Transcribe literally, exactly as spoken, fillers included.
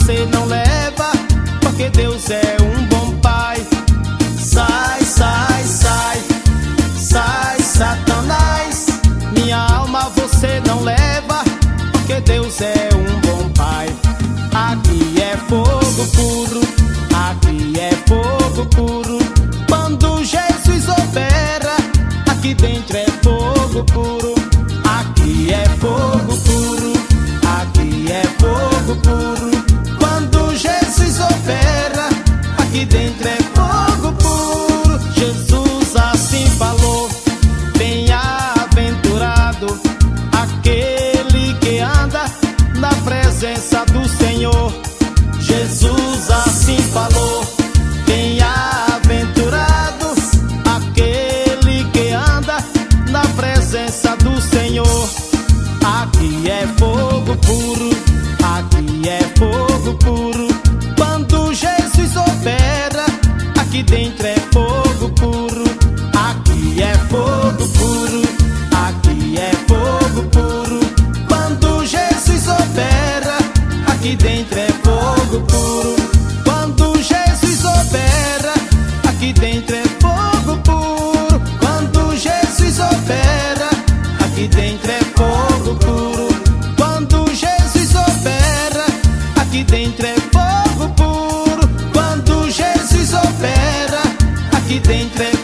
você não leva, porque Deus é um bom pai. Sai, sai, sai, sai, Satanás. Minha alma você não leva, porque Deus é um bom pai. Aqui é fogo puro, aqui é fogo puro. Quando Jesus opera, aqui dentro é fogo puro. Aqui é fogo puro, aqui é fogo puro. Quando Jesus opera, aqui dentro é fogo puro. Jesus assim falou: bem-aventurado aquele que anda na presença do Senhor. Jesus assim falou: bem-aventurado aquele que anda na presença do Senhor. Aqui é fogo puro, aqui é fogo puro. Quando Jesus opera, aqui dentro é fogo puro. Aqui é fogo puro, aqui é fogo puro. Quando Jesus opera, aqui dentro é fogo puro. Quando Jesus opera, aqui dentro é fogo puro. Quando Jesus opera, aqui dentro é fogo puro. Quando Jesus opera, aqui dentro é fogo puro. Quando Jesus opera, aqui dentro é